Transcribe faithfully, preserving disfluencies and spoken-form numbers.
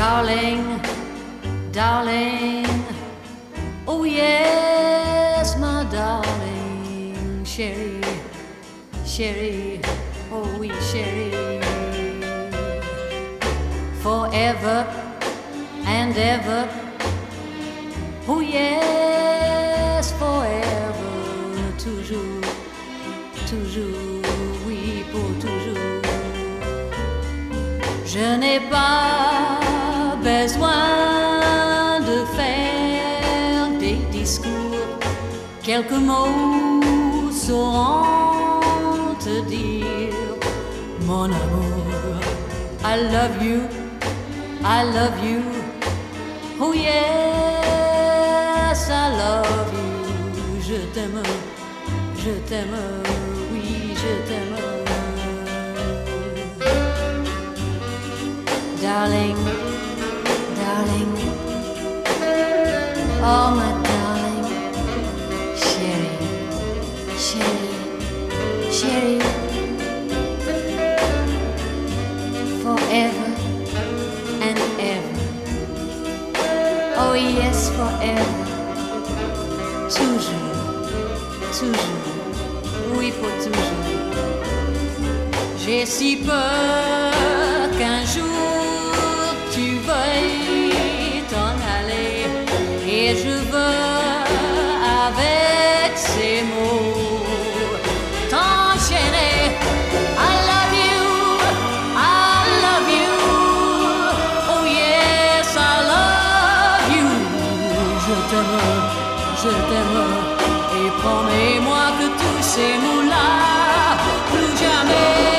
Darling, darling, oh yes, my darling, chérie, chérie, oh oui, chérie. Forever and ever, oh yes, forever, toujours, toujours, oui, pour toujours. Je n'ai pas besoin de faire des discours, quelques mots sauront te dire, mon amour, I love you, I love you, oh yes, I love you, je t'aime, je t'aime, oui, je t'aime. Darling, darling, oh my darling, chérie, chérie, chérie, forever and ever, oh yes, forever, toujours, toujours, oui pour toujours. J'ai si peur qu'un jour tu veuilles t'en aller, et je veux avec ces mots t'enchaîner. I love you, I love you, oh yes, I love you. Je t'aime, je t'aime, et promets-moi que tous ces mots-là, plus jamais